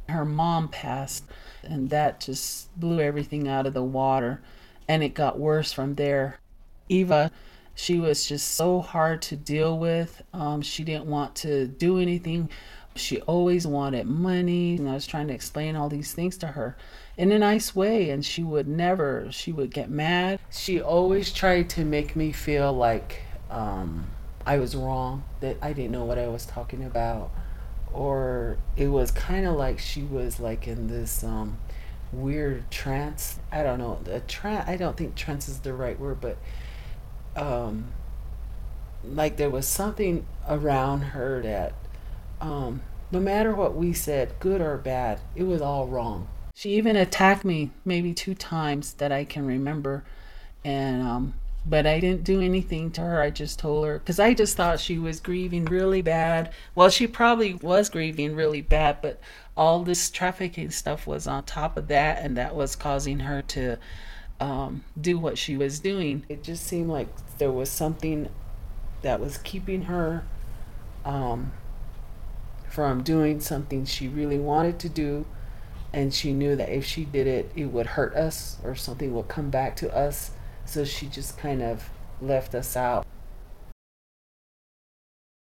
Her mom passed, and that just blew everything out of the water, and it got worse from there. Eva, she was just so hard to deal with. She didn't want to do anything. She always wanted money, and I was trying to explain all these things to her in a nice way, and she would get mad. She always tried to make me feel like I was wrong, that I didn't know what I was talking about, or it was kind of like she was like in this weird trance. I don't know. A trance. I don't think trance is the right word, but um, like there was something around her that no matter what we said, good or bad, it was all wrong. She even attacked me maybe 2 times that I can remember, and but I didn't do anything to her. I just told her because I just thought she was grieving really bad. Well, she probably was grieving really bad, but all this trafficking stuff was on top of that, and that was causing her to do what she was doing. It just seemed like there was something that was keeping her um, from doing something she really wanted to do, and she knew that if she did it, it would hurt us or something would come back to us. So she just kind of left us out.